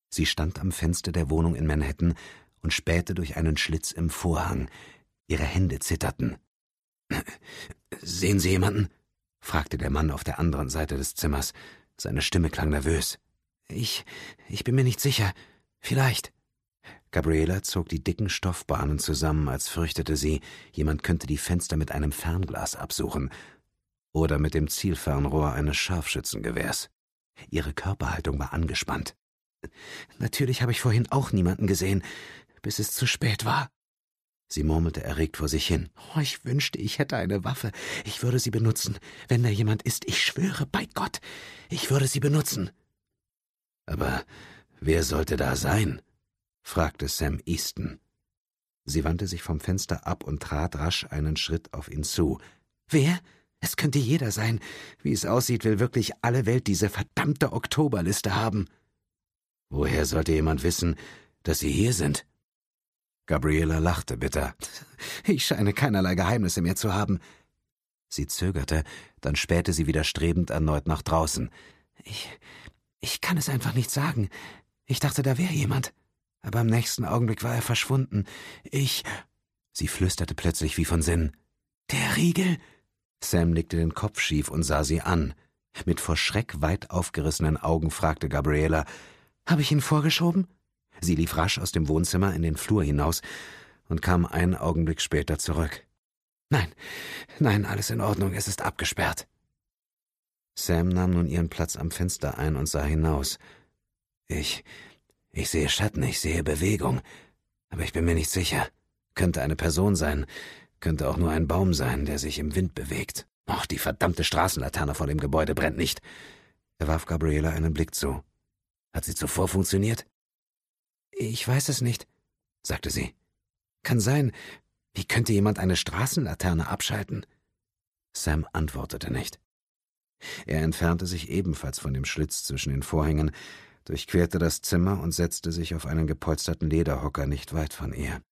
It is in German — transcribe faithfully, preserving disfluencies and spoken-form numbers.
Sie stand am Fenster der Wohnung in Manhattan und spähte durch einen Schlitz im Vorhang. Ihre Hände zitterten. »Sehen Sie jemanden?« fragte der Mann auf der anderen Seite des Zimmers. Seine Stimme klang nervös. »Ich... ich bin mir nicht sicher. Vielleicht.« Gabriela zog die dicken Stoffbahnen zusammen, als fürchtete sie, jemand könnte die Fenster mit einem Fernglas absuchen oder mit dem Zielfernrohr eines Scharfschützengewehrs. Ihre Körperhaltung war angespannt. »Natürlich habe ich vorhin auch niemanden gesehen, bis es zu spät war.« Sie murmelte erregt vor sich hin. »Oh, ich wünschte, ich hätte eine Waffe. Ich würde sie benutzen. Wenn da jemand ist, ich schwöre bei Gott, ich würde sie benutzen.« »Aber wer sollte da sein?« fragte Sam Easton. Sie wandte sich vom Fenster ab und trat rasch einen Schritt auf ihn zu. »Wer? Es könnte jeder sein. Wie es aussieht, will wirklich alle Welt diese verdammte Oktoberliste haben.« »Woher sollte jemand wissen, dass Sie hier sind?« Gabriela lachte bitter. »Ich scheine keinerlei Geheimnisse mehr zu haben.« Sie zögerte, dann spähte sie widerstrebend erneut nach draußen. »Ich... ich kann es einfach nicht sagen. Ich dachte, da wäre jemand. Aber im nächsten Augenblick war er verschwunden. Ich...« Sie flüsterte plötzlich wie von Sinnen. »Der Riegel?« Sam legte den Kopf schief und sah sie an. Mit vor Schreck weit aufgerissenen Augen fragte Gabriela, »Habe ich ihn vorgeschoben?« Sie lief rasch aus dem Wohnzimmer in den Flur hinaus und kam einen Augenblick später zurück. »Nein, nein, alles in Ordnung, es ist abgesperrt.« Sam nahm nun ihren Platz am Fenster ein und sah hinaus. »Ich, ich sehe Schatten, ich sehe Bewegung, aber ich bin mir nicht sicher. Könnte eine Person sein, könnte auch nur ein Baum sein, der sich im Wind bewegt. Och, die verdammte Straßenlaterne vor dem Gebäude brennt nicht.« Er warf Gabriela einen Blick zu. »Hat sie zuvor funktioniert?« »Ich weiß es nicht«, sagte sie. »Kann sein. Wie könnte jemand eine Straßenlaterne abschalten?« Sam antwortete nicht. Er entfernte sich ebenfalls von dem Schlitz zwischen den Vorhängen, durchquerte das Zimmer und setzte sich auf einen gepolsterten Lederhocker nicht weit von ihr.